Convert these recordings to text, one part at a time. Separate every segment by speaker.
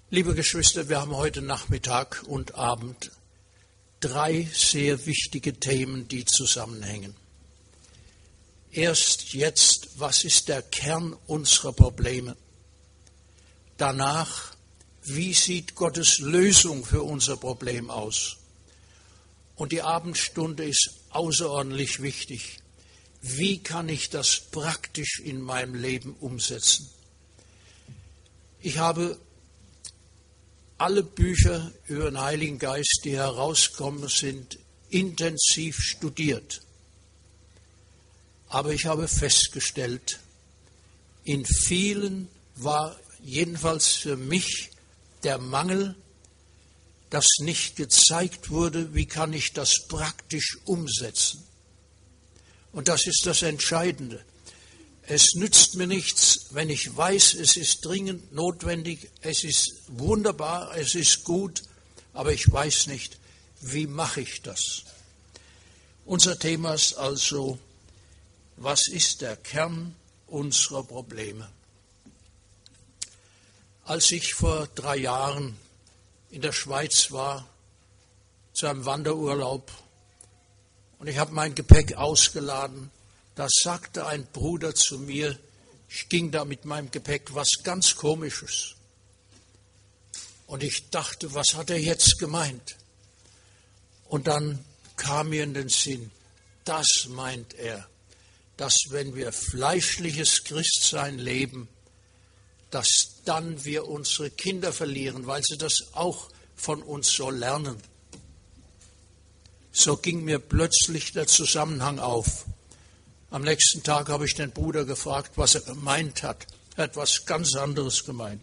Speaker 1: Liebe Geschwister, wir haben heute Nachmittag und Abend 3 sehr wichtige Themen, die zusammenhängen. Erst jetzt, was ist der Kern unserer Probleme? Danach, wie sieht Gottes Lösung für unser Problem aus? Und die Abendstunde ist außerordentlich wichtig. Wie kann ich das praktisch in meinem Leben umsetzen? Ich habe alle Bücher über den Heiligen Geist, die herauskommen, sind intensiv studiert. Aber ich habe festgestellt, in vielen war jedenfalls für mich der Mangel, dass nicht gezeigt wurde, wie kann ich das praktisch umsetzen. Und das ist das Entscheidende. Es nützt mir nichts, wenn ich weiß, es ist dringend notwendig, es ist wunderbar, es ist gut, aber ich weiß nicht, wie mache ich das. Unser Thema ist also, was ist der Kern unserer Probleme? Als ich vor 3 Jahren in der Schweiz war, zu einem Wanderurlaub, und ich habe mein Gepäck ausgeladen, da sagte ein Bruder zu mir, ich ging da mit meinem Gepäck, was ganz Komisches. Und ich dachte, was hat er jetzt gemeint? Und dann kam mir in den Sinn, das meint er, dass wenn wir fleischliches Christsein leben, dass dann wir unsere Kinder verlieren, weil sie das auch von uns so lernen. So ging mir plötzlich der Zusammenhang auf. Am nächsten Tag habe ich den Bruder gefragt, was er gemeint hat. Er hat was ganz anderes gemeint.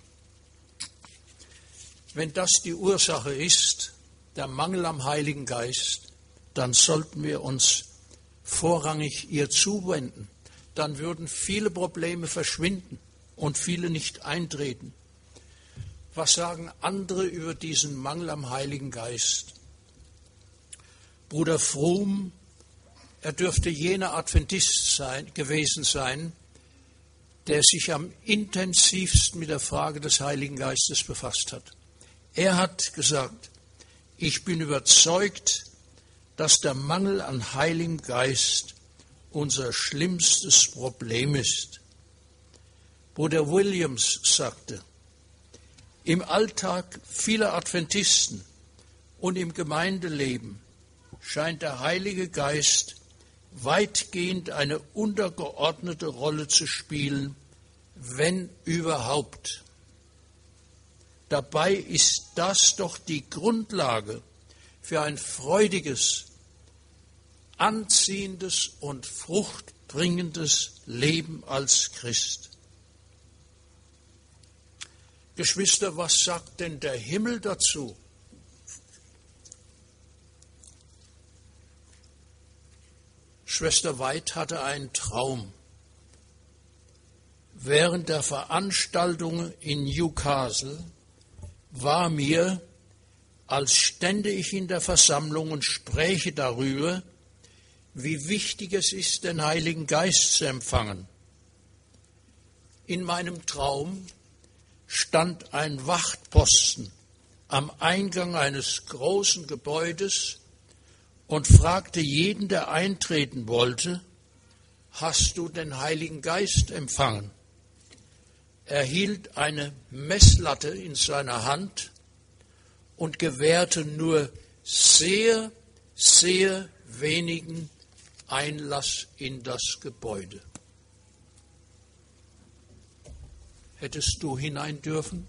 Speaker 1: Wenn das die Ursache ist, der Mangel am Heiligen Geist, dann sollten wir uns vorrangig ihr zuwenden. Dann würden viele Probleme verschwinden und viele nicht eintreten. Was sagen andere über diesen Mangel am Heiligen Geist? Bruder Fromm, er dürfte jener Adventist gewesen sein, der sich am intensivsten mit der Frage des Heiligen Geistes befasst hat. Er hat gesagt, ich bin überzeugt, dass der Mangel an Heiligem Geist unser schlimmstes Problem ist. Bruder Williams sagte, im Alltag vieler Adventisten und im Gemeindeleben scheint der Heilige Geist weitgehend eine untergeordnete Rolle zu spielen, wenn überhaupt. Dabei ist das doch die Grundlage für ein freudiges, anziehendes und fruchtbringendes Leben als Christ. Geschwister, was sagt denn der Himmel dazu? Schwester White hatte einen Traum. Während der Veranstaltung in Newcastle war mir, als stände ich in der Versammlung und spräche darüber, wie wichtig es ist, den Heiligen Geist zu empfangen. In meinem Traum stand ein Wachtposten am Eingang eines großen Gebäudes und fragte jeden, der eintreten wollte, hast du den Heiligen Geist empfangen? Er hielt eine Messlatte in seiner Hand und gewährte nur sehr, sehr wenigen Einlass in das Gebäude. Hättest du hinein dürfen?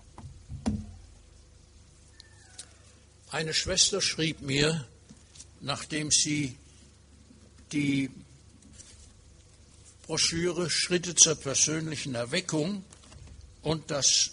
Speaker 1: Eine Schwester schrieb mir, nachdem sie die Broschüre Schritte zur persönlichen Erweckung und das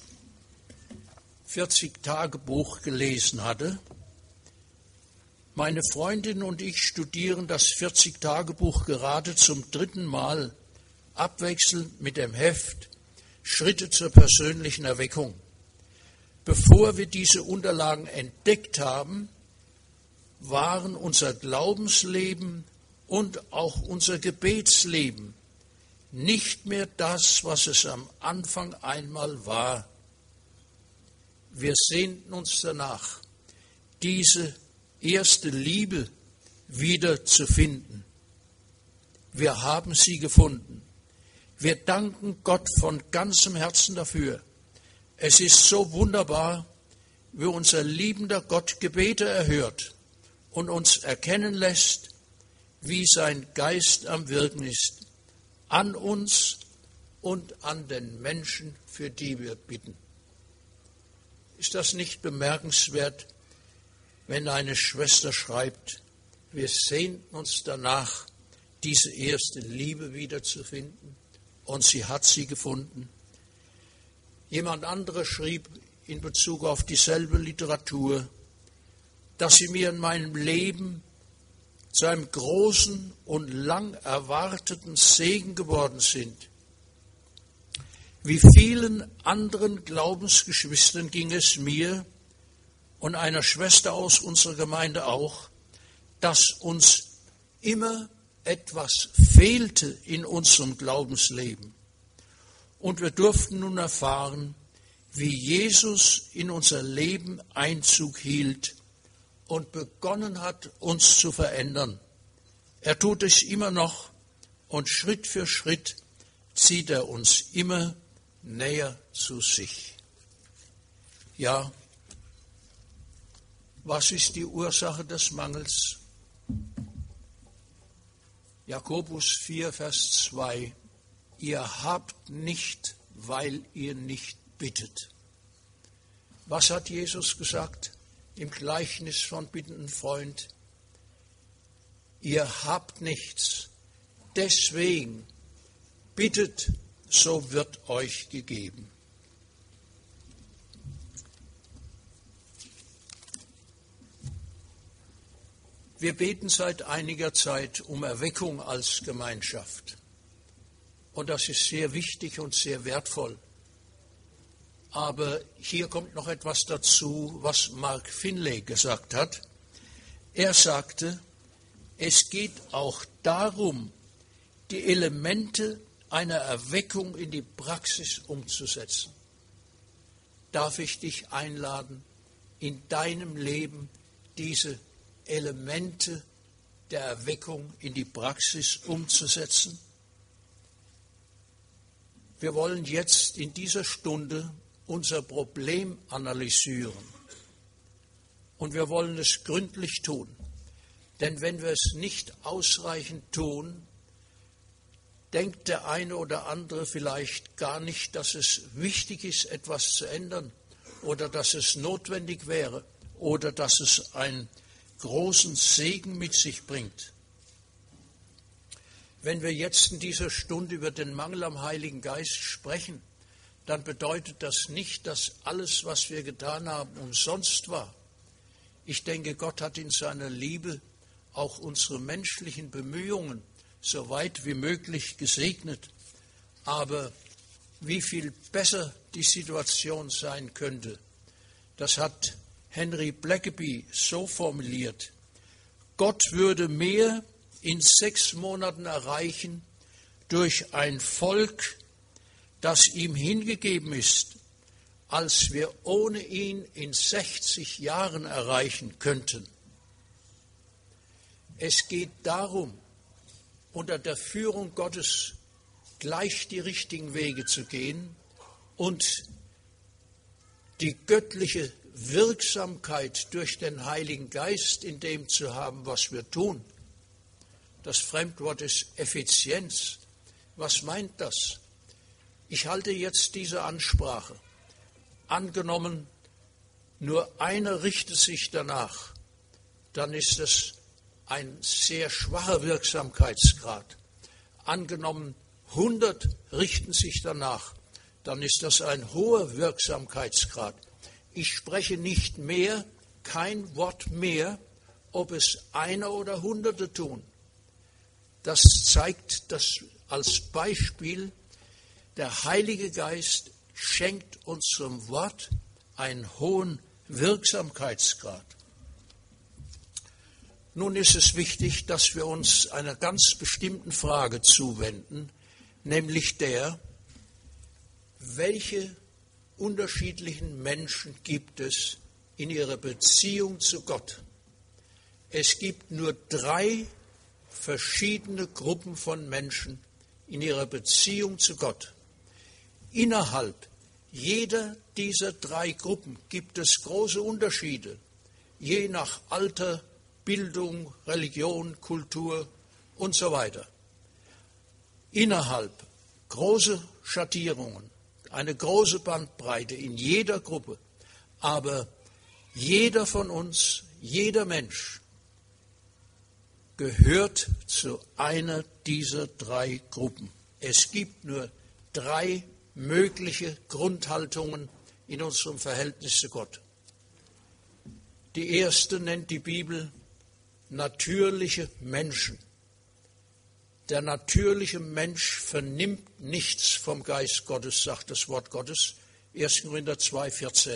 Speaker 1: 40-Tage-Buch gelesen hatte. Meine Freundin und ich studieren das 40-Tage-Buch gerade zum 3. Mal, abwechselnd mit dem Heft Schritte zur persönlichen Erweckung. Bevor wir diese Unterlagen entdeckt haben, waren unser Glaubensleben und auch unser Gebetsleben nicht mehr das, was es am Anfang einmal war. Wir sehnten uns danach, diese erste Liebe wieder zu finden. Wir haben sie gefunden. Wir danken Gott von ganzem Herzen dafür. Es ist so wunderbar, wie unser liebender Gott Gebete erhört und uns erkennen lässt, wie sein Geist am Wirken ist, an uns und an den Menschen, für die wir bitten. Ist das nicht bemerkenswert, wenn eine Schwester schreibt, wir sehnten uns danach, diese erste Liebe wiederzufinden, und sie hat sie gefunden. Jemand anderes schrieb in Bezug auf dieselbe Literatur, dass sie mir in meinem Leben zu einem großen und lang erwarteten Segen geworden sind. Wie vielen anderen Glaubensgeschwistern ging es mir und einer Schwester aus unserer Gemeinde auch, dass uns immer etwas fehlte in unserem Glaubensleben. Und wir durften nun erfahren, wie Jesus in unser Leben Einzug hielt und begonnen hat, uns zu verändern. Er tut es immer noch und Schritt für Schritt zieht er uns immer näher zu sich. Ja, was ist die Ursache des Mangels? Jakobus 4, Vers 2. Ihr habt nicht, weil ihr nicht bittet. Was hat Jesus gesagt im Gleichnis von bittenden Freund? Ihr habt nichts, deswegen bittet, so wird euch gegeben. Wir beten seit einiger Zeit um Erweckung als Gemeinschaft. Und das ist sehr wichtig und sehr wertvoll. Aber hier kommt noch etwas dazu, was Mark Finlay gesagt hat. Er sagte, es geht auch darum, die Elemente einer Erweckung in die Praxis umzusetzen. Darf ich dich einladen, in deinem Leben diese Elemente der Erweckung in die Praxis umzusetzen? Wir wollen jetzt in dieser Stunde unser Problem analysieren. Und wir wollen es gründlich tun. Denn wenn wir es nicht ausreichend tun, denkt der eine oder andere vielleicht gar nicht, dass es wichtig ist, etwas zu ändern oder dass es notwendig wäre oder dass es einen großen Segen mit sich bringt. Wenn wir jetzt in dieser Stunde über den Mangel am Heiligen Geist sprechen, dann bedeutet das nicht, dass alles, was wir getan haben, umsonst war. Ich denke, Gott hat in seiner Liebe auch unsere menschlichen Bemühungen so weit wie möglich gesegnet. Aber wie viel besser die Situation sein könnte, das hat Henry Blackaby so formuliert: Gott würde mehr in 6 Monaten erreichen durch ein Volk, das ihm hingegeben ist, als wir ohne ihn in 60 Jahren erreichen könnten. Es geht darum, unter der Führung Gottes gleich die richtigen Wege zu gehen und die göttliche Wirksamkeit durch den Heiligen Geist in dem zu haben, was wir tun. Das Fremdwort ist Effizienz. Was meint das? Ich halte jetzt diese Ansprache. Angenommen, nur einer richtet sich danach, dann ist es ein sehr schwacher Wirksamkeitsgrad. Angenommen, 100 richten sich danach, dann ist das ein hoher Wirksamkeitsgrad. Ich spreche nicht mehr, kein Wort mehr, ob es einer oder Hunderte tun. Das zeigt das als Beispiel, der Heilige Geist schenkt unserem Wort einen hohen Wirksamkeitsgrad. Nun ist es wichtig, dass wir uns einer ganz bestimmten Frage zuwenden, nämlich der, welche unterschiedlichen Menschen gibt es in ihrer Beziehung zu Gott. Es gibt nur 3 verschiedene Gruppen von Menschen in ihrer Beziehung zu Gott. Innerhalb jeder dieser 3 Gruppen gibt es große Unterschiede, je nach Alter, Bildung, Religion, Kultur und so weiter. Innerhalb große Schattierungen, eine große Bandbreite in jeder Gruppe, aber jeder von uns, jeder Mensch gehört zu einer dieser 3 Gruppen. Es gibt nur 3 mögliche Grundhaltungen in unserem Verhältnis zu Gott. Die erste nennt die Bibel natürliche Menschen. Der natürliche Mensch vernimmt nichts vom Geist Gottes, sagt das Wort Gottes, 1. Korinther 2,14.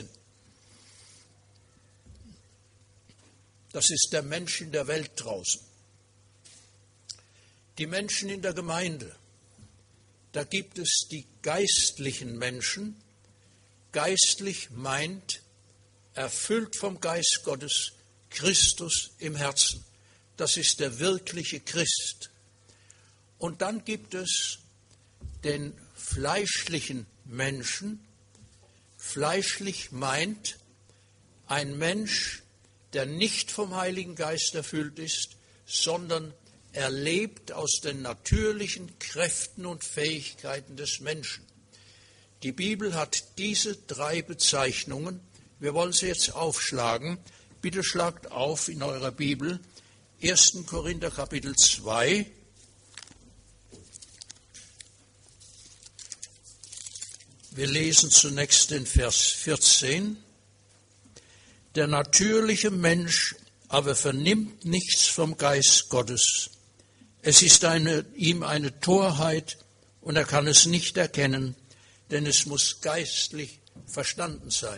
Speaker 1: Das ist der Mensch in der Welt draußen. Die Menschen in der Gemeinde, da gibt es die geistlichen Menschen. Geistlich meint, erfüllt vom Geist Gottes, Christus im Herzen. Das ist der wirkliche Christ. Und dann gibt es den fleischlichen Menschen. Fleischlich meint ein Mensch, der nicht vom Heiligen Geist erfüllt ist, sondern er lebt aus den natürlichen Kräften und Fähigkeiten des Menschen. Die Bibel hat diese 3 Bezeichnungen. Wir wollen sie jetzt aufschlagen. Bitte schlagt auf in eurer Bibel 1. Korinther Kapitel 2. Wir lesen zunächst den Vers 14. Der natürliche Mensch aber vernimmt nichts vom Geist Gottes. Es ist ihm eine Torheit und er kann es nicht erkennen, denn es muss geistlich verstanden sein.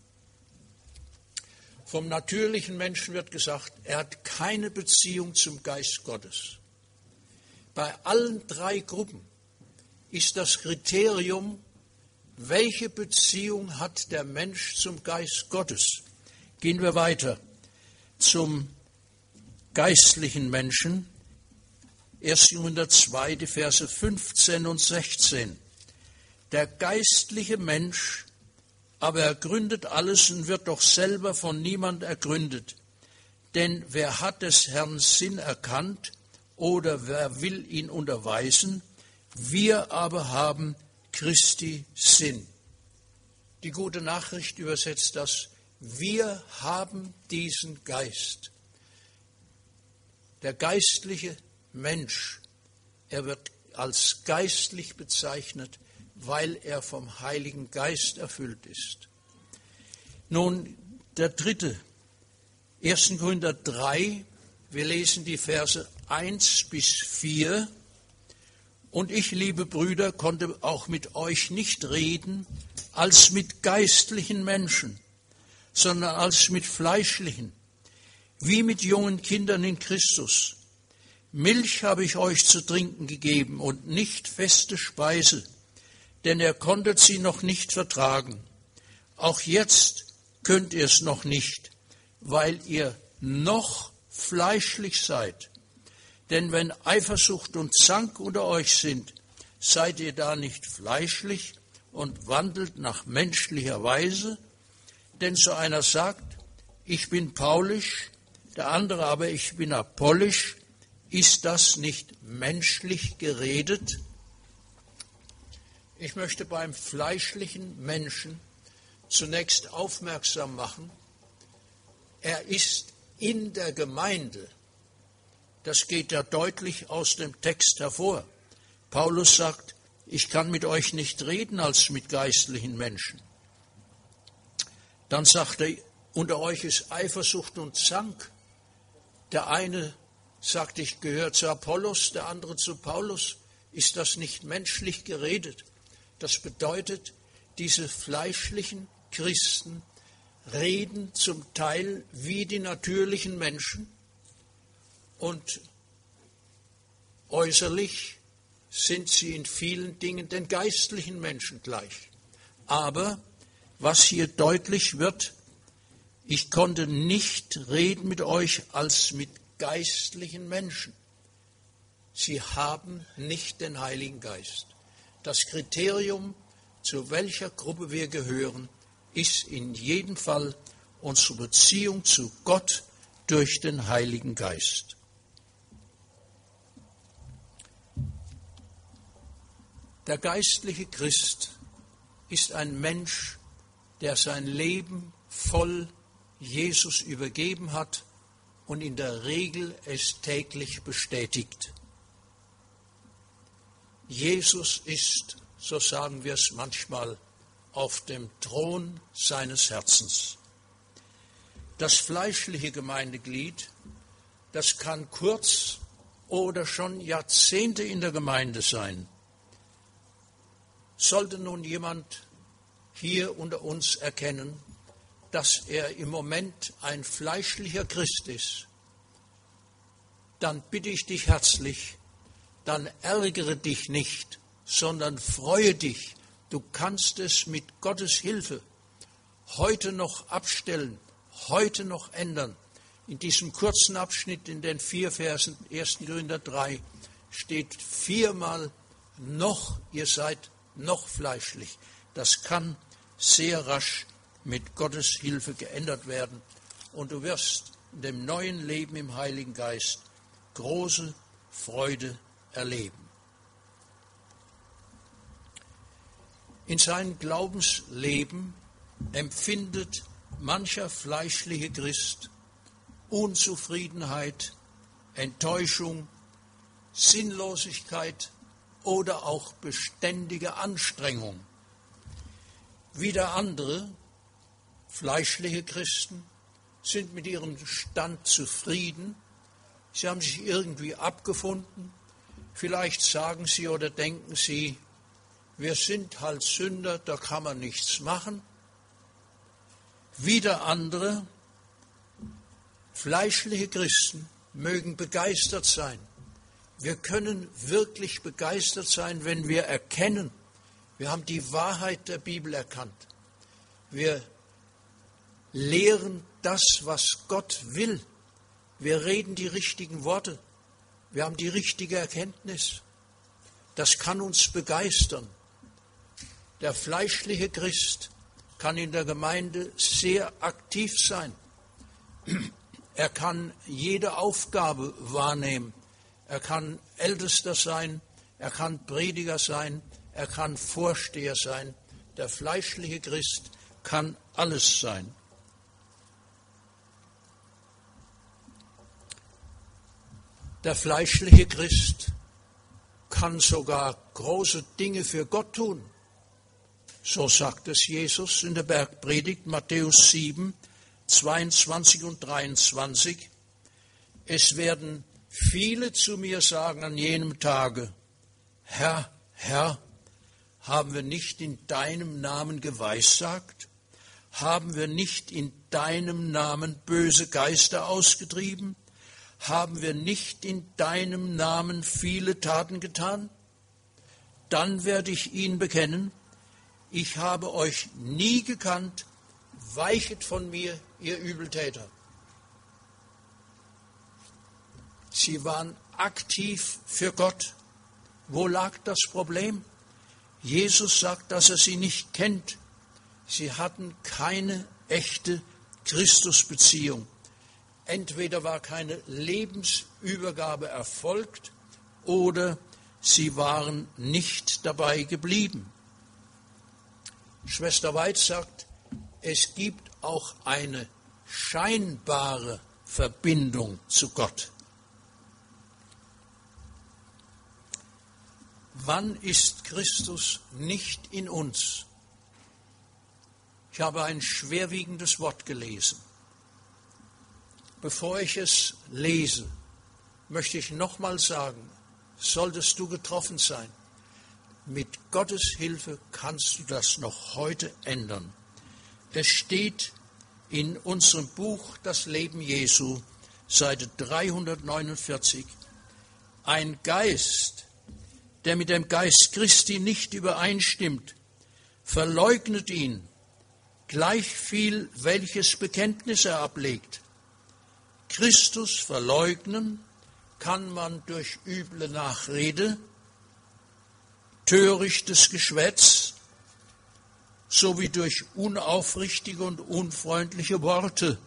Speaker 1: Vom natürlichen Menschen wird gesagt, er hat keine Beziehung zum Geist Gottes. Bei allen 3 Gruppen ist das Kriterium, welche Beziehung hat der Mensch zum Geist Gottes? Gehen wir weiter zum geistlichen Menschen. 1. Korinther 2, die Verse 15 und 16. Der geistliche Mensch aber ergründet alles und wird doch selber von niemand ergründet. Denn wer hat des Herrn Sinn erkannt oder wer will ihn unterweisen? Wir aber haben Christi Sinn. Die gute Nachricht übersetzt das: Wir haben diesen Geist. Der geistliche Mensch, er wird als geistlich bezeichnet, weil er vom Heiligen Geist erfüllt ist. Nun, der dritte, 1. Korinther 3, wir lesen die Verse 1 bis 4. Und ich, liebe Brüder, konnte auch mit euch nicht reden als mit geistlichen Menschen, sondern als mit fleischlichen, wie mit jungen Kindern in Christus. Milch habe ich euch zu trinken gegeben und nicht feste Speise, denn ihr konntet sie noch nicht vertragen. Auch jetzt könnt ihr es noch nicht, weil ihr noch fleischlich seid. Denn wenn Eifersucht und Zank unter euch sind, seid ihr da nicht fleischlich und wandelt nach menschlicher Weise? Denn so einer sagt, ich bin paulisch, der andere aber, ich bin apollisch. Ist das nicht menschlich geredet? Ich möchte beim fleischlichen Menschen zunächst aufmerksam machen, er ist in der Gemeinde. Das geht ja deutlich aus dem Text hervor. Paulus sagt, ich kann mit euch nicht reden als mit geistlichen Menschen. Dann sagt er, unter euch ist Eifersucht und Zank. Der eine sagt, ich gehöre zu Apollos, der andere zu Paulus. Ist das nicht menschlich geredet? Das bedeutet, diese fleischlichen Christen reden zum Teil wie die natürlichen Menschen und äußerlich sind sie in vielen Dingen den geistlichen Menschen gleich. Aber was hier deutlich wird: Ich konnte nicht reden mit euch als mit geistlichen Menschen. Sie haben nicht den Heiligen Geist. Das Kriterium, zu welcher Gruppe wir gehören, ist in jedem Fall unsere Beziehung zu Gott durch den Heiligen Geist. Der geistliche Christ ist ein Mensch, der sein Leben voll Jesus übergeben hat und in der Regel es täglich bestätigt. Jesus ist, so sagen wir es manchmal, auf dem Thron seines Herzens. Das fleischliche Gemeindeglied, das kann kurz oder schon Jahrzehnte in der Gemeinde sein. Sollte nun jemand hier unter uns erkennen, dass er im Moment ein fleischlicher Christ ist, dann bitte ich dich herzlich, dann ärgere dich nicht, sondern freue dich. Du kannst es mit Gottes Hilfe heute noch abstellen, heute noch ändern. In diesem kurzen Abschnitt in den 4 Versen 1. Korinther 3 steht 4-mal noch, ihr seid noch fleischlich. Das kann sehr rasch mit Gottes Hilfe geändert werden und du wirst in dem neuen Leben im Heiligen Geist große Freude erleben. In seinem Glaubensleben empfindet mancher fleischliche Christ Unzufriedenheit, Enttäuschung, Sinnlosigkeit oder auch beständige Anstrengung. Wieder andere, fleischliche Christen, sind mit ihrem Stand zufrieden. Sie haben sich irgendwie abgefunden. Vielleicht sagen sie oder denken sie, wir sind halt Sünder, da kann man nichts machen. Wieder andere, fleischliche Christen, mögen begeistert sein. Wir können wirklich begeistert sein, wenn wir erkennen, wir haben die Wahrheit der Bibel erkannt. Wir lehren das, was Gott will. Wir reden die richtigen Worte. Wir haben die richtige Erkenntnis. Das kann uns begeistern. Der fleischliche Christ kann in der Gemeinde sehr aktiv sein. Er kann jede Aufgabe wahrnehmen. Er kann Ältester sein, er kann Prediger sein, er kann Vorsteher sein. Der fleischliche Christ kann alles sein. Der fleischliche Christ kann sogar große Dinge für Gott tun. So sagt es Jesus in der Bergpredigt, Matthäus 7, 22 und 23. Es werden viele zu mir sagen an jenem Tage, Herr, Herr, haben wir nicht in deinem Namen geweissagt? Haben wir nicht in deinem Namen böse Geister ausgetrieben? Haben wir nicht in deinem Namen viele Taten getan? Dann werde ich ihnen bekennen, ich habe euch nie gekannt, weichet von mir, ihr Übeltäter. Sie waren aktiv für Gott. Wo lag das Problem? Jesus sagt, dass er sie nicht kennt. Sie hatten keine echte Christusbeziehung. Entweder war keine Lebensübergabe erfolgt oder sie waren nicht dabei geblieben. Schwester Weitz sagt, es gibt auch eine scheinbare Verbindung zu Gott. Wann ist Christus nicht in uns? Ich habe ein schwerwiegendes Wort gelesen. Bevor ich es lese, möchte ich nochmal sagen, solltest du getroffen sein, mit Gottes Hilfe kannst du das noch heute ändern. Es steht in unserem Buch Das Leben Jesu, Seite 349, ein Geist, der mit dem Geist Christi nicht übereinstimmt, verleugnet ihn. gleich viel, welches Bekenntnis er ablegt. Christus verleugnen kann man durch üble Nachrede, törichtes Geschwätz sowie durch unaufrichtige und unfreundliche Worte.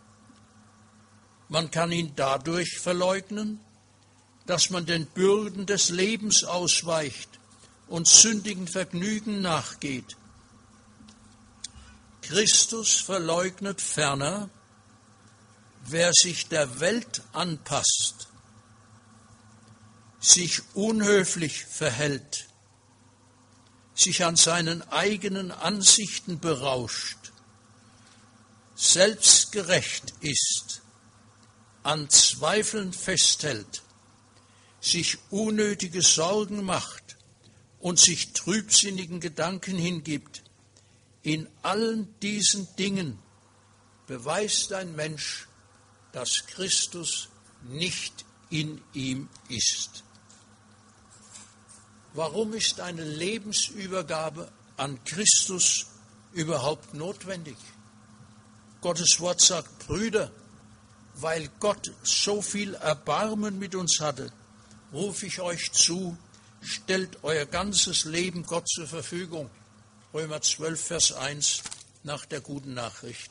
Speaker 1: Man kann ihn dadurch verleugnen, dass man den Bürden des Lebens ausweicht und sündigen Vergnügen nachgeht. Christus verleugnet ferner, wer sich der Welt anpasst, sich unhöflich verhält, sich an seinen eigenen Ansichten berauscht, selbstgerecht ist, an Zweifeln festhält, sich unnötige Sorgen macht und sich trübsinnigen Gedanken hingibt. In allen diesen Dingen beweist ein Mensch, dass Christus nicht in ihm ist. Warum ist eine Lebensübergabe an Christus überhaupt notwendig? Gottes Wort sagt, Brüder, weil Gott so viel Erbarmen mit uns hatte, rufe ich euch zu, stellt euer ganzes Leben Gott zur Verfügung. Römer 12, Vers 1 nach der guten Nachricht.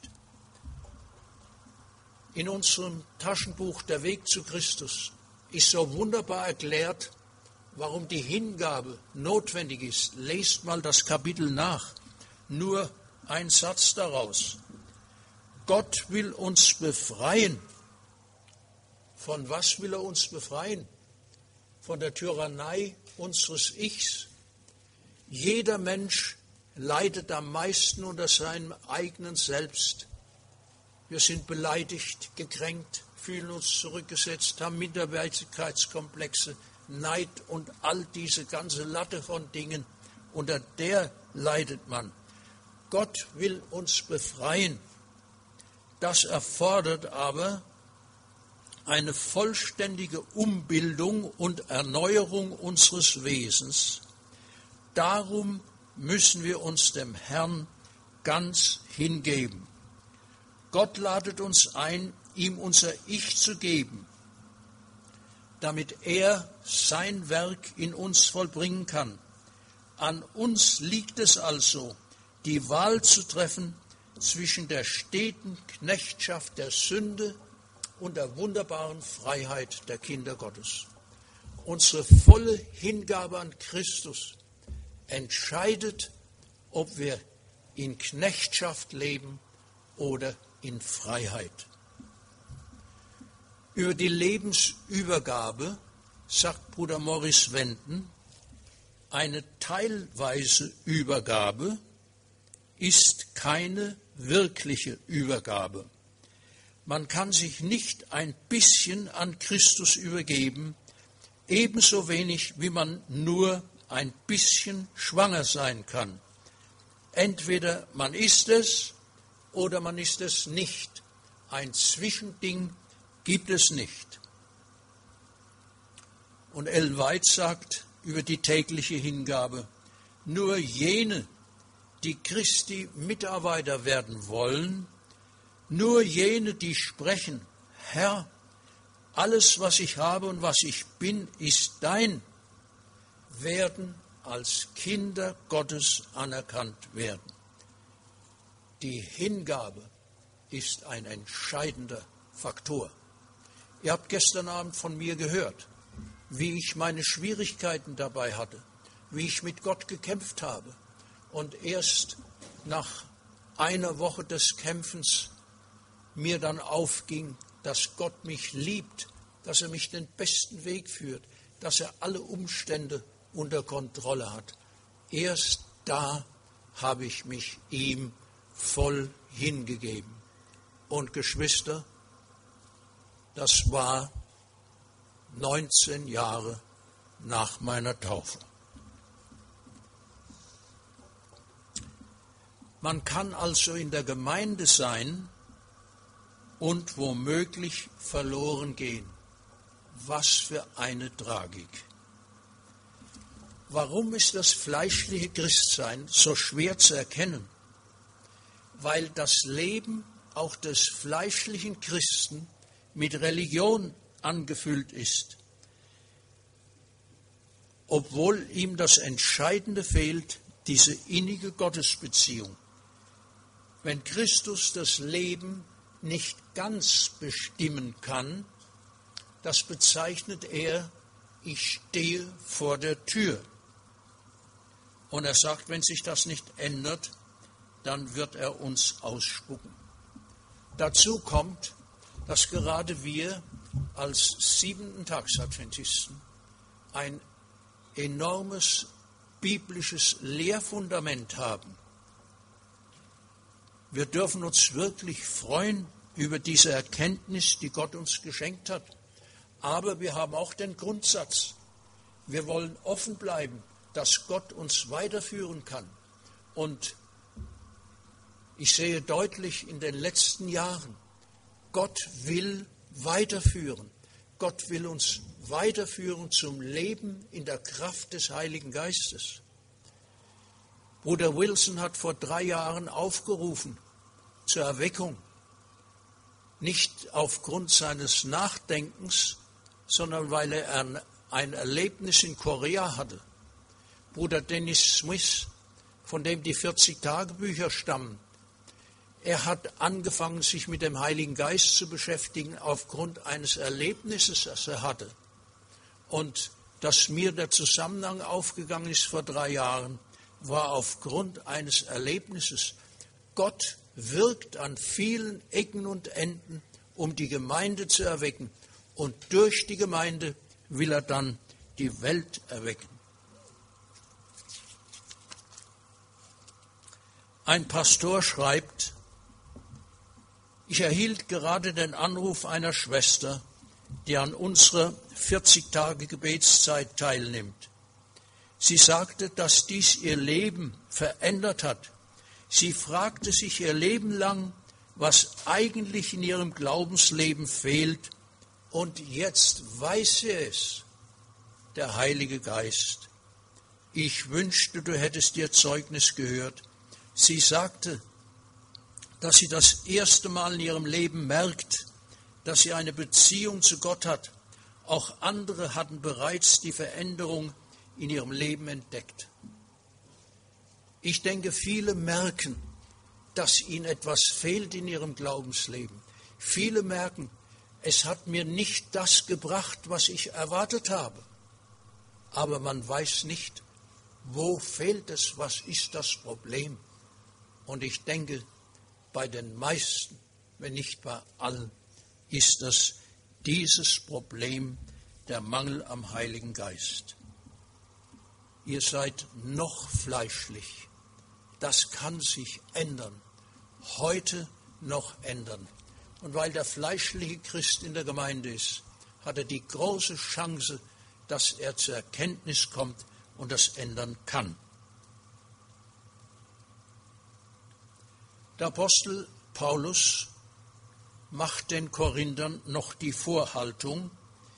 Speaker 1: In unserem Taschenbuch Der Weg zu Christus ist so wunderbar erklärt, warum die Hingabe notwendig ist. Lest mal das Kapitel nach. Nur ein Satz daraus. Gott will uns befreien. Von was will er uns befreien? Von der Tyrannei unseres Ichs. Jeder Mensch leidet am meisten unter seinem eigenen Selbst. Wir sind beleidigt, gekränkt, fühlen uns zurückgesetzt, haben Minderwertigkeitskomplexe, Neid und all diese ganze Latte von Dingen, unter der leidet man. Gott will uns befreien. Das erfordert aber eine vollständige Umbildung und Erneuerung unseres Wesens. Darum müssen wir uns dem Herrn ganz hingeben. Gott ladet uns ein, ihm unser Ich zu geben, damit er sein Werk in uns vollbringen kann. An uns liegt es also, die Wahl zu treffen zwischen der steten Knechtschaft der Sünde und der wunderbaren Freiheit der Kinder Gottes. Unsere volle Hingabe an Christus entscheidet, ob wir in Knechtschaft leben oder in Freiheit. Über die Lebensübergabe sagt Bruder Morris Wenden, eine teilweise Übergabe ist keine wirkliche Übergabe. Man kann sich nicht ein bisschen an Christus übergeben, ebenso wenig wie man nur ein bisschen schwanger sein kann. Entweder man ist es oder man ist es nicht. Ein Zwischending gibt es nicht. Und Ellen White sagt über die tägliche Hingabe, nur jene, die Christi Mitarbeiter werden wollen, nur jene, die sprechen, Herr, alles, was ich habe und was ich bin, ist dein, werden als Kinder Gottes anerkannt werden. Die Hingabe ist ein entscheidender Faktor. Ihr habt gestern Abend von mir gehört, wie ich meine Schwierigkeiten dabei hatte, wie ich mit Gott gekämpft habe. Und erst nach einer Woche des Kämpfens mir dann aufging, dass Gott mich liebt, dass er mich den besten Weg führt, dass er alle Umstände unter Kontrolle hat. Erst da habe ich mich ihm voll hingegeben. Und Geschwister, das war 19 Jahre nach meiner Taufe. Man kann also in der Gemeinde sein und womöglich verloren gehen. Was für eine Tragik. Warum ist das fleischliche Christsein so schwer zu erkennen? weil das Leben auch des fleischlichen Christen mit Religion angefüllt ist, obwohl ihm das Entscheidende fehlt, diese innige Gottesbeziehung. Wenn Christus das Leben nicht ganz bestimmen kann, das bezeichnet er, ich stehe vor der Tür. Und er sagt, wenn sich das nicht ändert, dann wird er uns ausspucken. Dazu kommt, dass gerade wir als Siebenten-Tags-Adventisten ein enormes biblisches Lehrfundament haben. Wir dürfen uns wirklich freuen über diese Erkenntnis, die Gott uns geschenkt hat. Aber wir haben auch den Grundsatz, wir wollen offen bleiben, dass Gott uns weiterführen kann. Und ich sehe deutlich in den letzten Jahren, Gott will weiterführen. Gott will uns weiterführen zum Leben in der Kraft des Heiligen Geistes. Bruder Wilson hat vor 3 Jahren aufgerufen zur Erweckung, nicht aufgrund seines Nachdenkens, sondern weil er ein Erlebnis in Korea hatte. Bruder Dennis Smith, von dem die 40-Tagebücher stammen, er hat angefangen, sich mit dem Heiligen Geist zu beschäftigen aufgrund eines Erlebnisses, das er hatte. Und dass mir der Zusammenhang aufgegangen ist vor 3 Jahren, war aufgrund eines Erlebnisses. Gott wirkt an vielen Ecken und Enden, um die Gemeinde zu erwecken. Und durch die Gemeinde will er dann die Welt erwecken. Ein Pastor schreibt, ich erhielt gerade den Anruf einer Schwester, die an unserer 40-Tage-Gebetszeit teilnimmt. Sie sagte, dass dies ihr Leben verändert hat. Sie fragte sich ihr Leben lang, was eigentlich in ihrem Glaubensleben fehlt. Und jetzt weiß sie es, der Heilige Geist. Ich wünschte, du hättest ihr Zeugnis gehört. Sie sagte, dass sie das erste Mal in ihrem Leben merkt, dass sie eine Beziehung zu Gott hat. Auch andere hatten bereits die Veränderung in ihrem Leben entdeckt. Ich denke, viele merken, dass ihnen etwas fehlt in ihrem Glaubensleben. Viele merken, es hat mir nicht das gebracht, was ich erwartet habe. Aber man weiß nicht, wo fehlt es, was ist das Problem. Und ich denke, bei den meisten, wenn nicht bei allen, ist das dieses Problem, der Mangel am Heiligen Geist. Ihr seid noch fleischlich. Das kann sich ändern. Heute noch ändern. Und weil der fleischliche Christ in der Gemeinde ist, hat er die große Chance, dass er zur Erkenntnis kommt und das ändern kann. Der Apostel Paulus macht den Korinthern noch die Vorhaltung,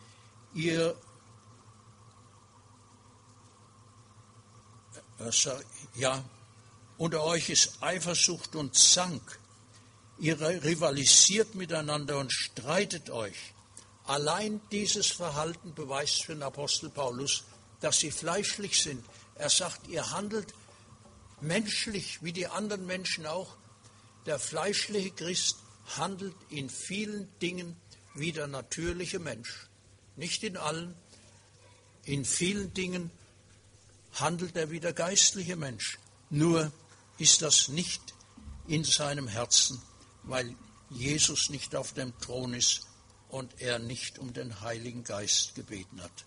Speaker 1: unter euch ist Eifersucht und Zank. Ihr rivalisiert miteinander und streitet euch. Allein dieses Verhalten beweist für den Apostel Paulus, dass sie fleischlich sind. Er sagt, ihr handelt menschlich, wie die anderen Menschen auch. Der fleischliche Christ handelt in vielen Dingen wie der natürliche Mensch. Nicht in allen, in vielen Dingen handelt er wie der geistliche Mensch. Nur ist das nicht in seinem Herzen, weil Jesus nicht auf dem Thron ist und er nicht um den Heiligen Geist gebeten hat.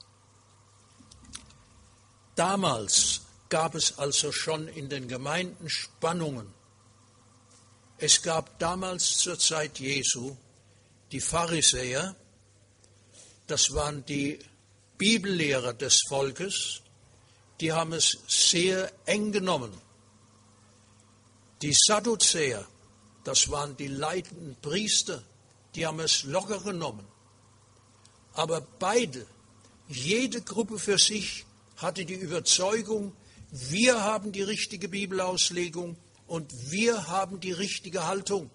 Speaker 1: Damals gab es also schon in den Gemeinden Spannungen. Es gab damals zur Zeit Jesu die Pharisäer, das waren die Bibellehrer des Volkes, die haben es sehr eng genommen. Die Sadduzäer, das waren die leitenden Priester, die haben es locker genommen. Aber beide, jede Gruppe für sich, hatte die Überzeugung, wir haben die richtige Bibelauslegung und wir haben die richtige Haltung.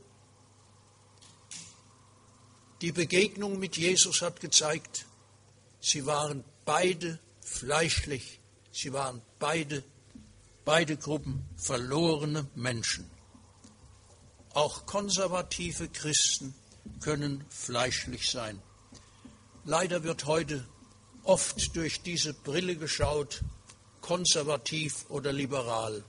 Speaker 1: Die Begegnung mit Jesus hat gezeigt, sie waren beide fleischlich, sie waren beide Gruppen verlorene Menschen. Auch konservative Christen können fleischlich sein. Leider wird heute oft durch diese Brille geschaut, konservativ oder liberal.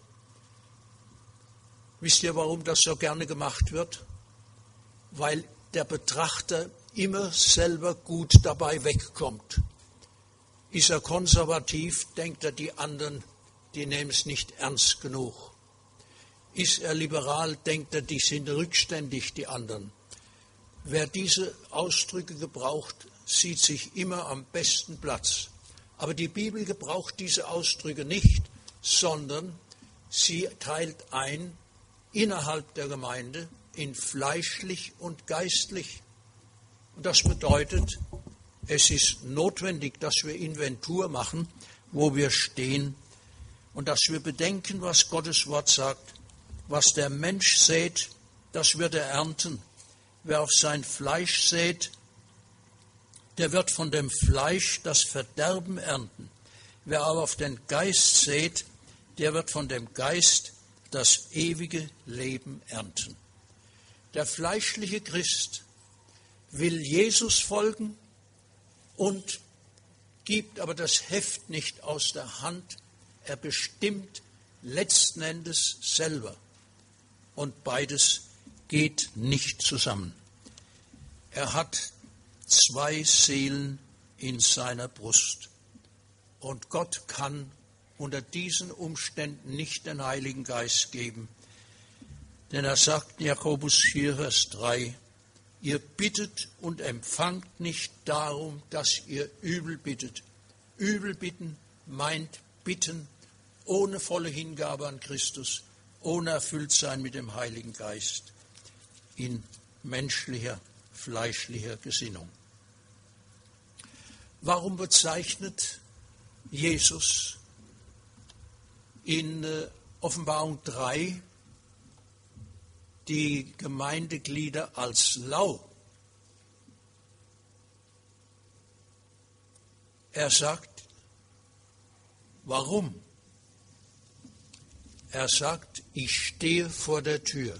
Speaker 1: Wisst ihr, warum das so gerne gemacht wird? Weil der Betrachter immer selber gut dabei wegkommt. Ist er konservativ, denkt er, die anderen, die nehmen es nicht ernst genug. Ist er liberal, denkt er, die sind rückständig, die anderen. Wer diese Ausdrücke gebraucht, sieht sich immer am besten Platz. Aber die Bibel gebraucht diese Ausdrücke nicht, sondern sie teilt ein innerhalb der Gemeinde in fleischlich und geistlich. Und das bedeutet, es ist notwendig, dass wir Inventur machen, wo wir stehen und dass wir bedenken, was Gottes Wort sagt. Was der Mensch sät, das wird er ernten. Wer auf sein Fleisch sät, der wird von dem Fleisch das Verderben ernten. Wer aber auf den Geist sät, der wird von dem Geist das ewige Leben ernten. Der fleischliche Christ will Jesus folgen und gibt aber das Heft nicht aus der Hand. Er bestimmt letzten Endes selber. Und beides geht nicht zusammen. Er hat zwei Seelen in seiner Brust. Und Gott kann unter diesen Umständen nicht den Heiligen Geist geben. Denn er sagt in Jakobus 4, Vers 3, ihr bittet und empfangt nicht darum, dass ihr übel bittet. Übel bitten meint bitten ohne volle Hingabe an Christus, ohne erfüllt sein mit dem Heiligen Geist, in menschlicher, fleischlicher Gesinnung. Warum bezeichnet Jesus in Offenbarung 3 die Gemeindeglieder als lau? Er sagt, warum? Er sagt, ich stehe vor der Tür.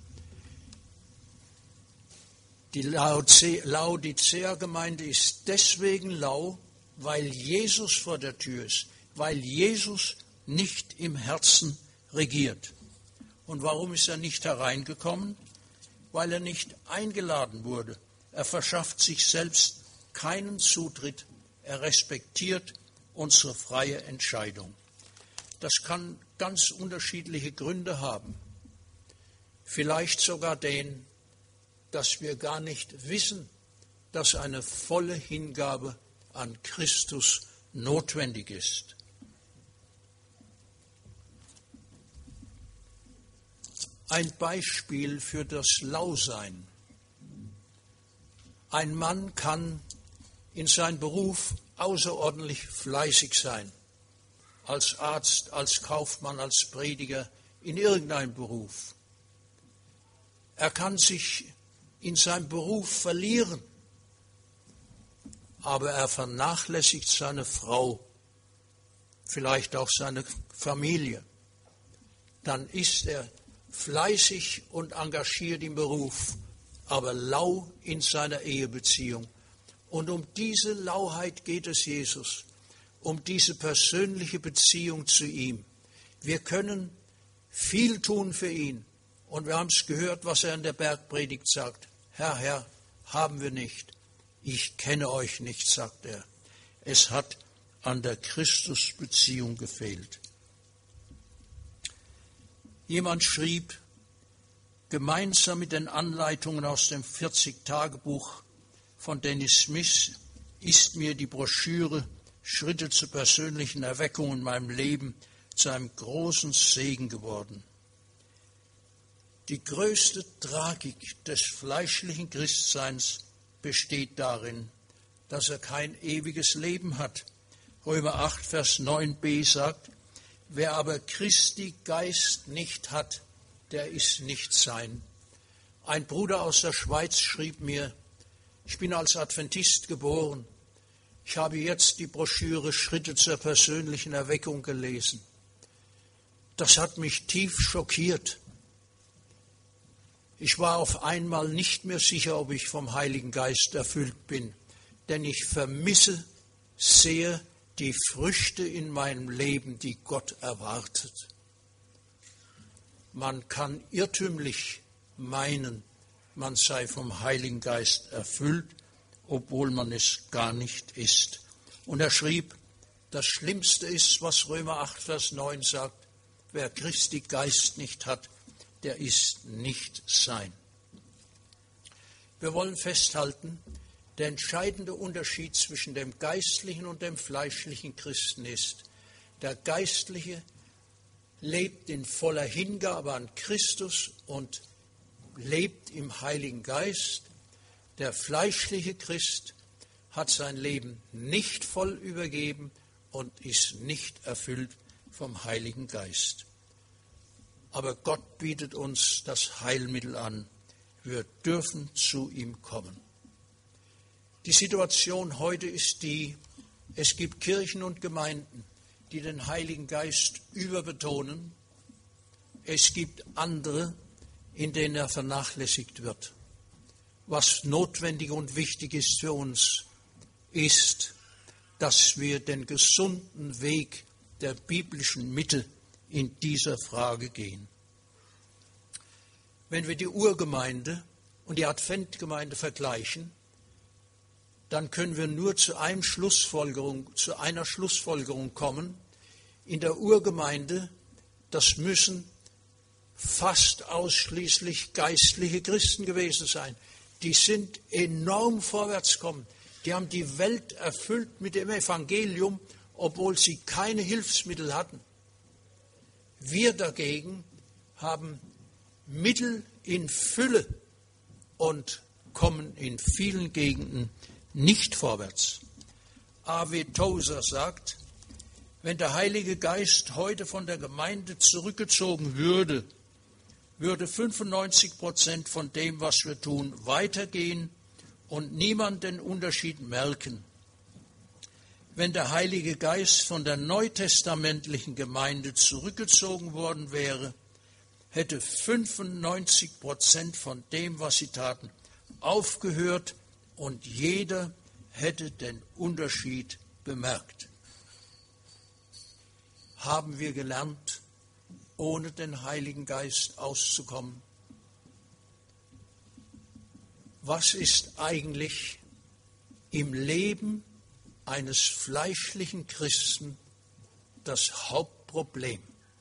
Speaker 1: Die Laodicea-Gemeinde ist deswegen lau, weil Jesus vor der Tür ist, weil Jesus nicht im Herzen regiert. Und warum ist er nicht hereingekommen? Weil er nicht eingeladen wurde. Er verschafft sich selbst keinen Zutritt. Er respektiert unsere freie Entscheidung. Das kann ganz unterschiedliche Gründe haben. Vielleicht sogar den, dass wir gar nicht wissen, dass eine volle Hingabe an Christus notwendig ist. Ein Beispiel für das Lausein. Ein Mann kann in seinem Beruf außerordentlich fleißig sein. Als Arzt, als Kaufmann, als Prediger, in irgendeinem Beruf. Er kann sich in seinem Beruf verlieren, aber er vernachlässigt seine Frau, vielleicht auch seine Familie. Dann ist er fleißig und engagiert im Beruf, aber lau in seiner Ehebeziehung. Und um diese Lauheit geht es Jesus, um diese persönliche Beziehung zu ihm. Wir können viel tun für ihn. Und wir haben es gehört, was er in der Bergpredigt sagt. Herr, Herr, haben wir nicht. Ich kenne euch nicht, sagt er. Es hat an der Christusbeziehung gefehlt. Jemand schrieb, gemeinsam mit den Anleitungen aus dem 40-Tagebuch von Dennis Smith ist mir die Broschüre Schritte zur persönlichen Erweckung in meinem Leben zu einem großen Segen geworden. Die größte Tragik des fleischlichen Christseins besteht darin, dass er kein ewiges Leben hat. Römer 8, Vers 9b sagt, wer aber Christi Geist nicht hat, der ist nicht sein. Ein Bruder aus der Schweiz schrieb mir, ich bin als Adventist geboren. Ich habe jetzt die Broschüre Schritte zur persönlichen Erweckung gelesen. Das hat mich tief schockiert. Ich war auf einmal nicht mehr sicher, ob ich vom Heiligen Geist erfüllt bin, denn ich vermisse sehr die Früchte in meinem Leben, die Gott erwartet. Man kann irrtümlich meinen, man sei vom Heiligen Geist erfüllt, obwohl man es gar nicht ist. Und er schrieb, das Schlimmste ist, was Römer 8, Vers 9 sagt, wer Christi Geist nicht hat, der ist nicht sein. Wir wollen festhalten, der entscheidende Unterschied zwischen dem geistlichen und dem fleischlichen Christen ist, der Geistliche lebt in voller Hingabe an Christus und lebt im Heiligen Geist. Der fleischliche Christ hat sein Leben nicht voll übergeben und ist nicht erfüllt vom Heiligen Geist. Aber Gott bietet uns das Heilmittel an. Wir dürfen zu ihm kommen. Die Situation heute ist die, es gibt Kirchen und Gemeinden, die den Heiligen Geist überbetonen. Es gibt andere, in denen er vernachlässigt wird. Was notwendig und wichtig ist für uns, ist, dass wir den gesunden Weg der biblischen Mitte in dieser Frage gehen. Wenn wir die Urgemeinde und die Adventgemeinde vergleichen, dann können wir nur zu einer Schlussfolgerung kommen. In der Urgemeinde, das müssen fast ausschließlich geistliche Christen gewesen sein. Die sind enorm vorwärts gekommen. Die haben die Welt erfüllt mit dem Evangelium, obwohl sie keine Hilfsmittel hatten. Wir dagegen haben Mittel in Fülle und kommen in vielen Gegenden nicht vorwärts. A.W. Tozer sagt, wenn der Heilige Geist heute von der Gemeinde zurückgezogen würde, würde 95% von dem, was wir tun, weitergehen und niemand den Unterschied merken. Wenn der Heilige Geist von der neutestamentlichen Gemeinde zurückgezogen worden wäre, hätte 95% von dem, was sie taten, aufgehört und jeder hätte den Unterschied bemerkt. Haben wir gelernt, ohne den Heiligen Geist auszukommen? Was ist eigentlich im Leben eines fleischlichen Christen das Hauptproblem?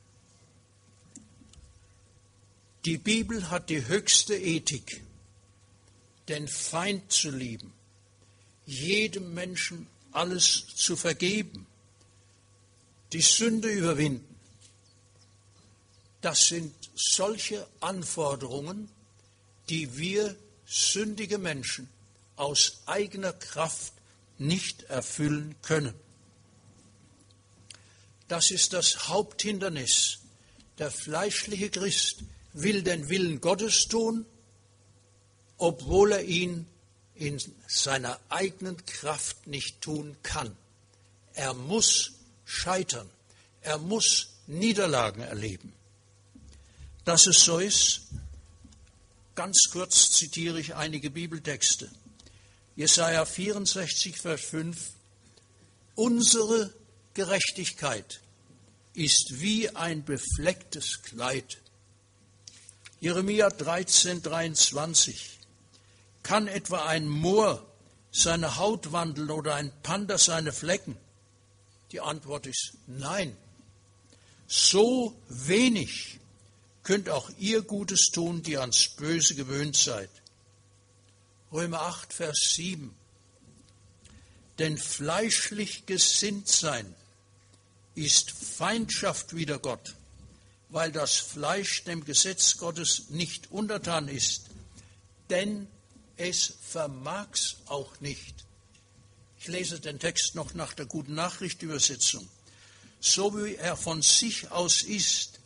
Speaker 1: Die Bibel hat die höchste Ethik, den Feind zu lieben, jedem Menschen alles zu vergeben, die Sünde überwinden. Das sind solche Anforderungen, die wir sündige Menschen aus eigener Kraft nicht erfüllen können. Das ist das Haupthindernis. Der fleischliche Christ will den Willen Gottes tun, obwohl er ihn in seiner eigenen Kraft nicht tun kann. Er muss scheitern. Er muss Niederlagen erleben. Dass es so ist, ganz kurz zitiere ich einige Bibeltexte. Jesaja 64, Vers 5. Unsere Gerechtigkeit ist wie ein beflecktes Kleid. Jeremia 13, 23. Kann etwa ein Moor seine Haut wandeln oder ein Panther seine Flecken? Die Antwort ist nein. So wenig könnt auch ihr Gutes tun, die ans Böse gewöhnt seid. Römer 8, Vers 7. Denn fleischlich gesinnt sein ist Feindschaft wider Gott, weil das Fleisch dem Gesetz Gottes nicht untertan ist, denn es vermag's auch nicht. Ich lese den Text noch nach der Guten Nachricht Übersetzung. So wie er von sich aus ist,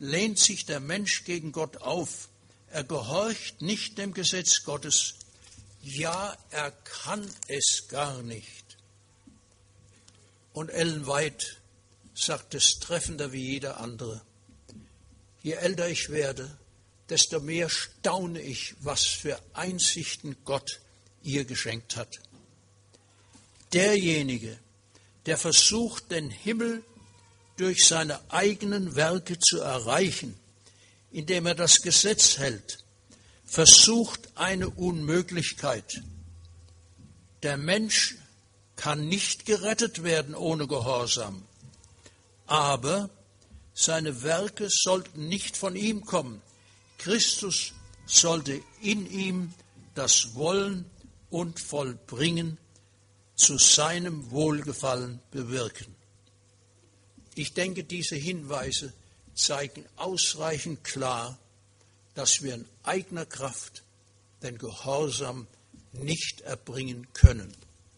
Speaker 1: lehnt sich der Mensch gegen Gott auf. Er gehorcht nicht dem Gesetz Gottes. Ja, er kann es gar nicht. Und Ellen White sagt es treffender wie jeder andere. Je älter ich werde, desto mehr staune ich, was für Einsichten Gott ihr geschenkt hat. Derjenige, der versucht, den Himmel durch seine eigenen Werke zu erreichen, indem er das Gesetz hält, versucht eine Unmöglichkeit. Der Mensch kann nicht gerettet werden ohne Gehorsam, aber seine Werke sollten nicht von ihm kommen. Christus sollte in ihm das Wollen und Vollbringen zu seinem Wohlgefallen bewirken. Ich denke, diese Hinweise zeigen ausreichend klar, dass wir in eigener Kraft den Gehorsam nicht erbringen können.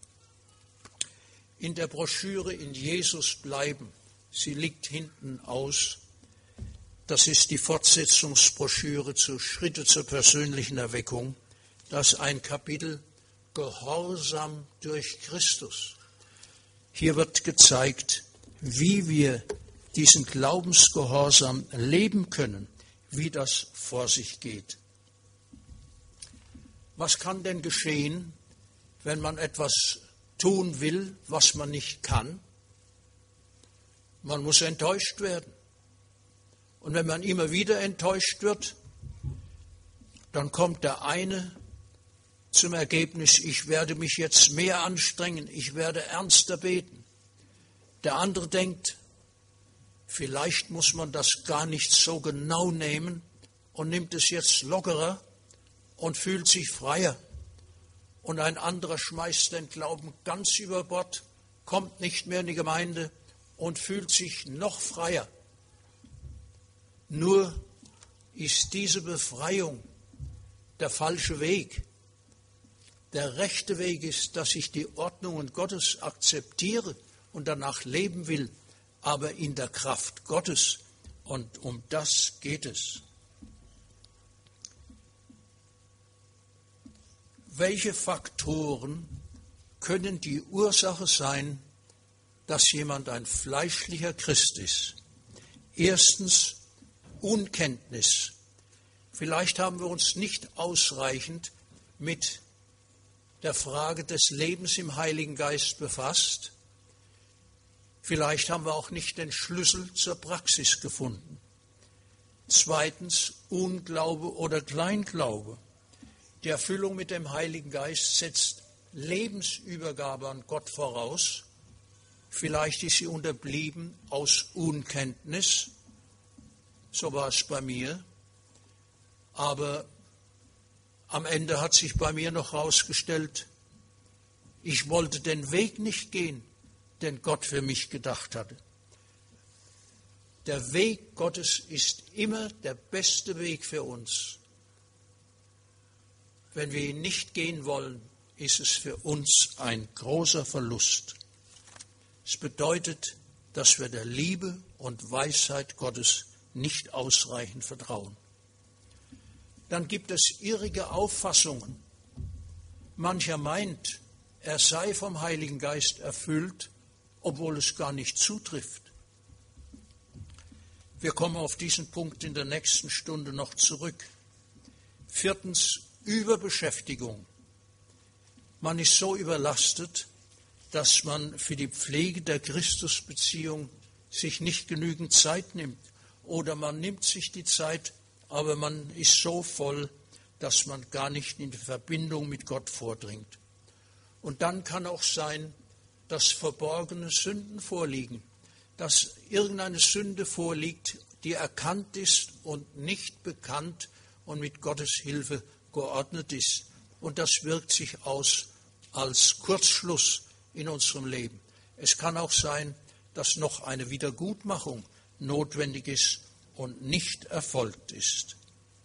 Speaker 1: In der Broschüre In Jesus bleiben, sie liegt hinten aus, das ist die Fortsetzungsbroschüre zu Schritte zur persönlichen Erweckung, das ist ein Kapitel Gehorsam durch Christus. Hier wird gezeigt, wie wir diesen Glaubensgehorsam leben können, wie das vor sich geht. Was kann denn geschehen, wenn man etwas tun will, was man nicht kann? Man muss enttäuscht werden. Und wenn man immer wieder enttäuscht wird, dann kommt der eine zum Ergebnis, ich werde mich jetzt mehr anstrengen, ich werde ernster beten. Der andere denkt, vielleicht muss man das gar nicht so genau nehmen und nimmt es jetzt lockerer und fühlt sich freier. Und ein anderer schmeißt den Glauben ganz über Bord, kommt nicht mehr in die Gemeinde und fühlt sich noch freier. Nur ist diese Befreiung der falsche Weg. Der rechte Weg ist, dass ich die Ordnungen Gottes akzeptiere und danach leben will, aber in der Kraft Gottes. Und um das geht es. Welche Faktoren können die Ursache sein, dass jemand ein fleischlicher Christ ist? Erstens Unkenntnis. Vielleicht haben wir uns nicht ausreichend mit der Frage des Lebens im Heiligen Geist befasst. Vielleicht haben wir auch nicht den Schlüssel zur Praxis gefunden. Zweitens Unglaube oder Kleinglaube. Die Erfüllung mit dem Heiligen Geist setzt Lebensübergabe an Gott voraus. Vielleicht ist sie unterblieben aus Unkenntnis. So war es bei mir. Aber am Ende hat sich bei mir noch herausgestellt, ich wollte den Weg nicht gehen, den Gott für mich gedacht hatte. Der Weg Gottes ist immer der beste Weg für uns. Wenn wir ihn nicht gehen wollen, ist es für uns ein großer Verlust. Es bedeutet, dass wir der Liebe und Weisheit Gottes nicht ausreichend vertrauen. Dann gibt es irrige Auffassungen. Mancher meint, er sei vom Heiligen Geist erfüllt, obwohl es gar nicht zutrifft. Wir kommen auf diesen Punkt in der nächsten Stunde noch zurück. Viertens, Überbeschäftigung. Man ist so überlastet, dass man für die Pflege der Christusbeziehung sich nicht genügend Zeit nimmt. Oder man nimmt sich die Zeit, aber man ist so voll, dass man gar nicht in die Verbindung mit Gott vordringt. Und dann kann auch sein, dass verborgene Sünden vorliegen, dass irgendeine Sünde vorliegt, die erkannt ist und nicht bekannt und mit Gottes Hilfe geordnet ist. Und das wirkt sich aus als Kurzschluss in unserem Leben. Es kann auch sein, dass noch eine Wiedergutmachung notwendig ist und nicht erfolgt ist.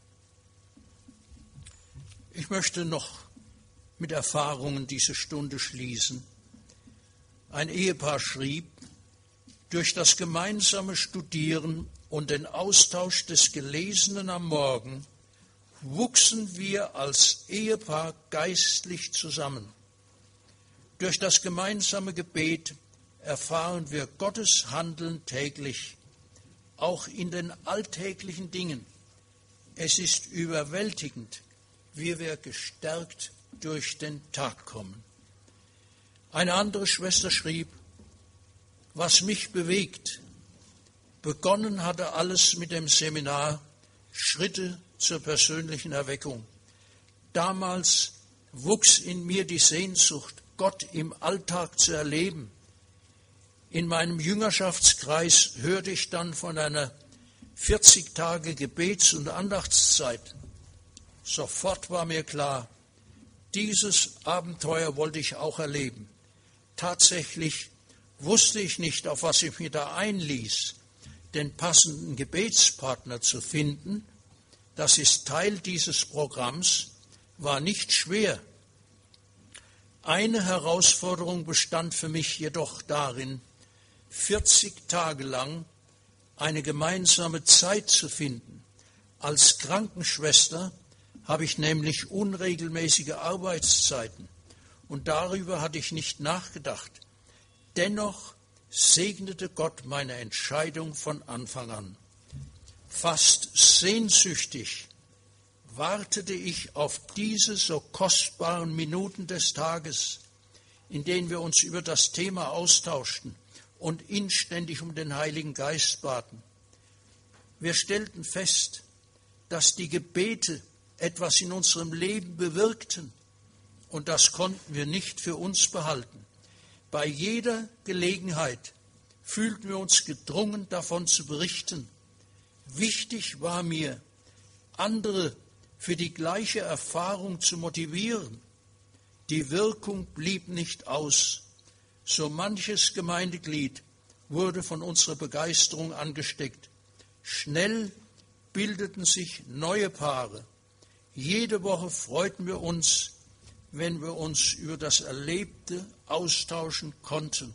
Speaker 1: Ich möchte noch mit Erfahrungen diese Stunde schließen. Ein Ehepaar schrieb, durch das gemeinsame Studieren und den Austausch des Gelesenen am Morgen wuchsen wir als Ehepaar geistlich zusammen. Durch das gemeinsame Gebet erfahren wir Gottes Handeln täglich, auch in den alltäglichen Dingen. Es ist überwältigend, wie wir gestärkt durch den Tag kommen. Eine andere Schwester schrieb, was mich bewegt. Begonnen hatte alles mit dem Seminar Schritte zur persönlichen Erweckung. Damals wuchs in mir die Sehnsucht, Gott im Alltag zu erleben. In meinem Jüngerschaftskreis hörte ich dann von einer 40 Tage Gebets- und Andachtszeit. Sofort war mir klar, dieses Abenteuer wollte ich auch erleben. Tatsächlich wusste ich nicht, auf was ich mich da einließ, den passenden Gebetspartner zu finden. Das ist Teil dieses Programms, war nicht schwer. Eine Herausforderung bestand für mich jedoch darin, 40 Tage lang eine gemeinsame Zeit zu finden. Als Krankenschwester habe ich nämlich unregelmäßige Arbeitszeiten und darüber hatte ich nicht nachgedacht. Dennoch segnete Gott meine Entscheidung von Anfang an. Fast sehnsüchtig wartete ich auf diese so kostbaren Minuten des Tages, in denen wir uns über das Thema austauschten und inständig um den Heiligen Geist baten. Wir stellten fest, dass die Gebete etwas in unserem Leben bewirkten, und das konnten wir nicht für uns behalten. Bei jeder Gelegenheit fühlten wir uns gedrungen, davon zu berichten. Wichtig war mir, andere für die gleiche Erfahrung zu motivieren. Die Wirkung blieb nicht aus. So manches Gemeindeglied wurde von unserer Begeisterung angesteckt. Schnell bildeten sich neue Paare. Jede Woche freuten wir uns, wenn wir uns über das Erlebte austauschen konnten.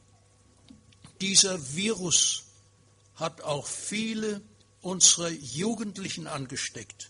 Speaker 1: Dieser Virus hat auch viele unserer Jugendlichen angesteckt.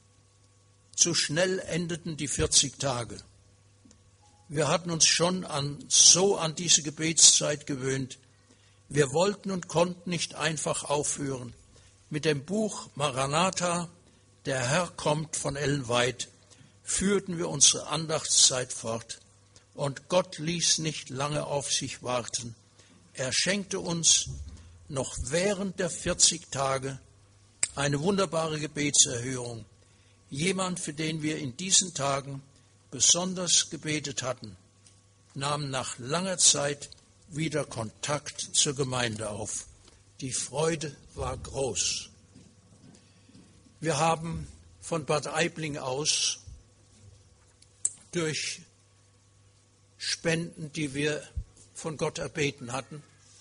Speaker 1: Zu schnell endeten die 40 Tage. Wir hatten uns schon an diese Gebetszeit gewöhnt. Wir wollten und konnten nicht einfach aufhören. Mit dem Buch Maranatha, der Herr kommt von Ellen White, führten wir unsere Andachtszeit fort. Und Gott ließ nicht lange auf sich warten. Er schenkte uns noch während der 40 Tage eine wunderbare Gebetserhörung. Jemand, für den wir in diesen Tagen besonders gebetet hatten, nahm nach langer Zeit wieder Kontakt zur Gemeinde auf. Die Freude war groß. Wir haben von Bad Aibling aus durch Spenden, die wir von Gott erbeten hatten,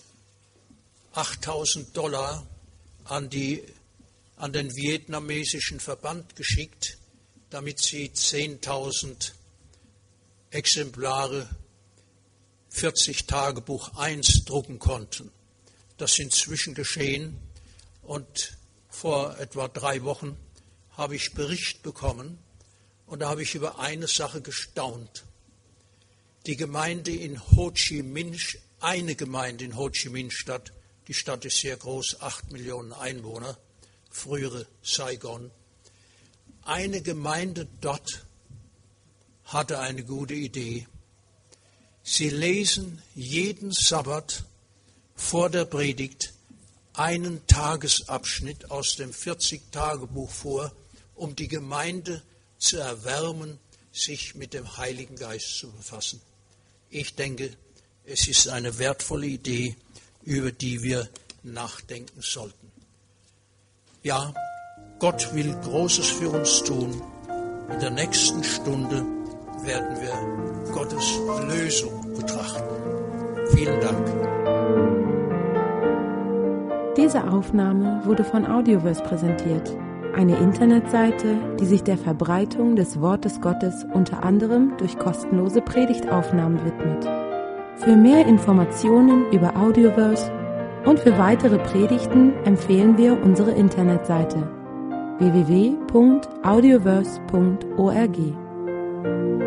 Speaker 1: $8.000 an den vietnamesischen Verband geschickt, damit sie 10.000 Exemplare 40 Tagebuch 1 drucken konnten. Das ist inzwischen geschehen und vor etwa 3 Wochen habe ich Bericht bekommen und da habe ich über eine Sache gestaunt. Die Gemeinde in Ho Chi Minh, eine Gemeinde in Ho Chi Minh Stadt, die Stadt ist sehr groß, 8 Millionen Einwohner, frühere Saigon. Eine Gemeinde dort hatte eine gute Idee. Sie lesen jeden Sabbat vor der Predigt einen Tagesabschnitt aus dem 40-Tagebuch vor, um die Gemeinde zu erwärmen, sich mit dem Heiligen Geist zu befassen. Ich denke, es ist eine wertvolle Idee, über die wir nachdenken sollten. Ja, Gott will Großes für uns tun. In der nächsten Stunde werden wir Gottes Lösung betrachten. Vielen Dank.
Speaker 2: Diese Aufnahme wurde von Audioverse präsentiert, eine Internetseite, die sich der Verbreitung des Wortes Gottes unter anderem durch kostenlose Predigtaufnahmen widmet. Für mehr Informationen über Audioverse Und für weitere Predigten empfehlen wir unsere Internetseite www.audioverse.org.